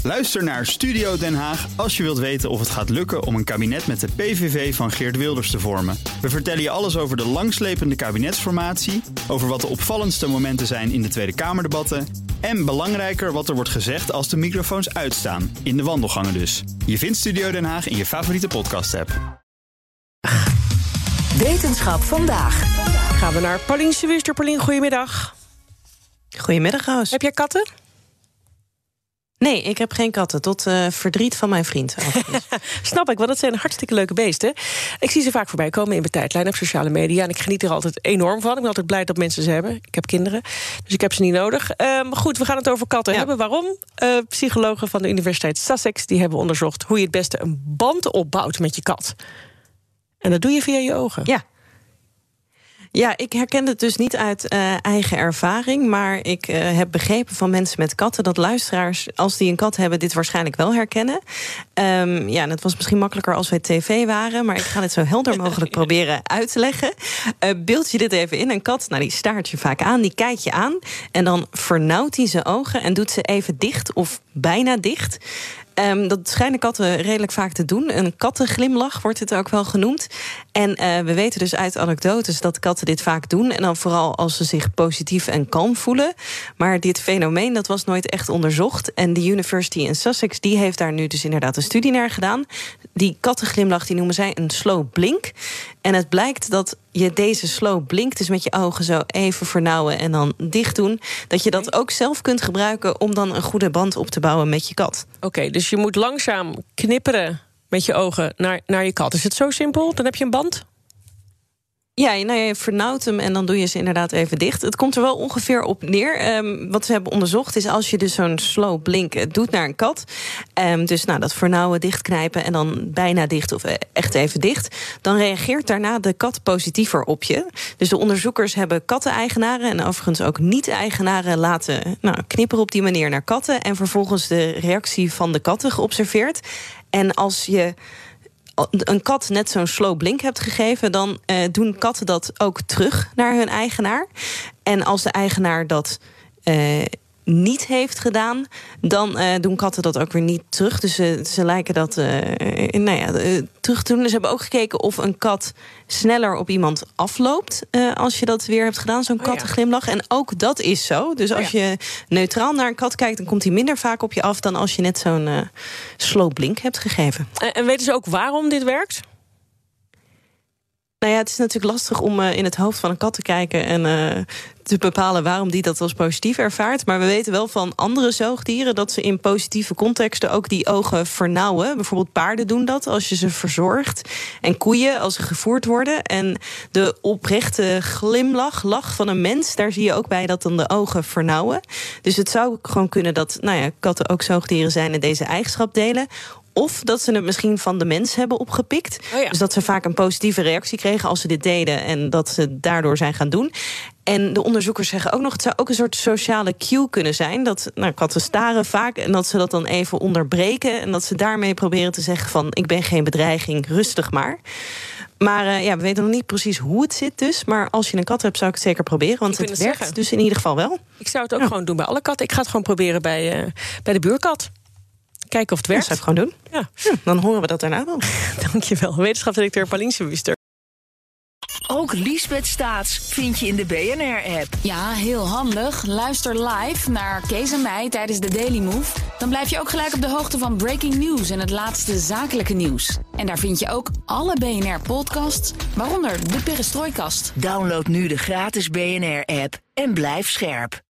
Luister naar Studio Den Haag als je wilt weten of het gaat lukken om een kabinet met de PVV van Geert Wilders te vormen. We vertellen je alles over de langslepende kabinetsformatie, over wat de opvallendste momenten zijn in de Tweede Kamerdebatten en belangrijker wat er wordt gezegd als de microfoons uitstaan, in de wandelgangen dus. Je vindt Studio Den Haag in je favoriete podcast-app. Wetenschap vandaag. Gaan we naar Paulien Suister. Paulien, goedemiddag. Goedemiddag, Roos. Heb jij katten? Nee, ik heb geen katten, tot verdriet van mijn vriend. Snap ik, want dat zijn hartstikke leuke beesten. Ik zie ze vaak voorbij komen in mijn tijdlijn op sociale media en ik geniet er altijd enorm van. Ik ben altijd blij dat mensen ze hebben. Ik heb kinderen, dus ik heb ze niet nodig. Goed, we gaan het over katten hebben. Waarom? Psychologen van de Universiteit Sussex die hebben onderzocht hoe je het beste een band opbouwt met je kat. En dat doe je via je ogen. Ja, ik herken het dus niet uit eigen ervaring, maar ik heb begrepen van mensen met katten dat luisteraars, als die een kat hebben, dit waarschijnlijk wel herkennen. En het was misschien makkelijker als wij tv waren, maar ik ga dit zo helder mogelijk proberen uit te leggen. Beeld je dit even in. Een kat, die staart je vaak aan, die kijkt je aan en dan vernauwt hij zijn ogen en doet ze even dicht of bijna dicht. Dat schijnen katten redelijk vaak te doen. Een kattenglimlach wordt het ook wel genoemd. En we weten dus uit anekdotes dat katten dit vaak doen. En dan vooral als ze zich positief en kalm voelen. Maar dit fenomeen, dat was nooit echt onderzocht. En de University in Sussex, die heeft daar nu dus inderdaad een studie naar gedaan. Die kattenglimlach, die noemen zij een slow blink. En het blijkt dat je deze slow blink, dus met je ogen zo even vernauwen en dan dicht doen, dat je dat ook zelf kunt gebruiken om dan een goede band op te bouwen met je kat. Oké, dus je moet langzaam knipperen met je ogen naar je kat. Is het zo simpel? Dan heb je een band? Ja, je vernauwt hem en dan doe je ze inderdaad even dicht. Het komt er wel ongeveer op neer. Wat ze hebben onderzocht is als je dus zo'n slow blink doet naar een kat. Dus dat vernauwen, dichtknijpen en dan bijna dicht of echt even dicht. Dan reageert daarna de kat positiever op je. Dus de onderzoekers hebben katteneigenaren en overigens ook niet-eigenaren laten knipperen op die manier naar katten. En vervolgens de reactie van de katten geobserveerd. En als je een kat net zo'n slow blink hebt gegeven, dan doen katten dat ook terug naar hun eigenaar. En als de eigenaar dat niet heeft gedaan, dan doen katten dat ook weer niet terug. Dus ze lijken dat terug te doen. Ze hebben ook gekeken of een kat sneller op iemand afloopt als je dat weer hebt gedaan, zo'n kattenglimlach. En ook dat is zo. Dus als je neutraal naar een kat kijkt, dan komt hij minder vaak op je af dan als je net zo'n slow blink hebt gegeven. En weten ze ook waarom dit werkt? Het is natuurlijk lastig om in het hoofd van een kat te kijken en te bepalen waarom die dat als positief ervaart. Maar we weten wel van andere zoogdieren dat ze in positieve contexten ook die ogen vernauwen. Bijvoorbeeld paarden doen dat als je ze verzorgt. En koeien als ze gevoerd worden. En de oprechte lach van een mens, daar zie je ook bij dat dan de ogen vernauwen. Dus het zou gewoon kunnen dat katten ook zoogdieren zijn en deze eigenschap delen. Of dat ze het misschien van de mens hebben opgepikt. Dus dat ze vaak een positieve reactie kregen als ze dit deden en dat ze daardoor zijn gaan doen. En de onderzoekers zeggen ook nog, het zou ook een soort sociale cue kunnen zijn. Dat katten staren vaak en dat ze dat dan even onderbreken. En dat ze daarmee proberen te zeggen van, ik ben geen bedreiging, rustig maar. Maar we weten nog niet precies hoe het zit dus. Maar als je een kat hebt, zou ik het zeker proberen. Want het werkt dus in ieder geval wel. Ik zou het ook gewoon doen bij alle katten. Ik ga het gewoon proberen bij de buurkat. Kijken of het werkt. Dat zou ik gewoon doen. Ja, dan horen we dat daarna wel. Dankjewel. Wetenschapsdirecteur Paulien Suister. Ook Liesbeth Staats vind je in de BNR-app. Ja, heel handig. Luister live naar Kees en mij tijdens de Daily Move. Dan blijf je ook gelijk op de hoogte van breaking news en het laatste zakelijke nieuws. En daar vind je ook alle BNR-podcasts, waaronder de Perestrooikast. Download nu de gratis BNR-app en blijf scherp.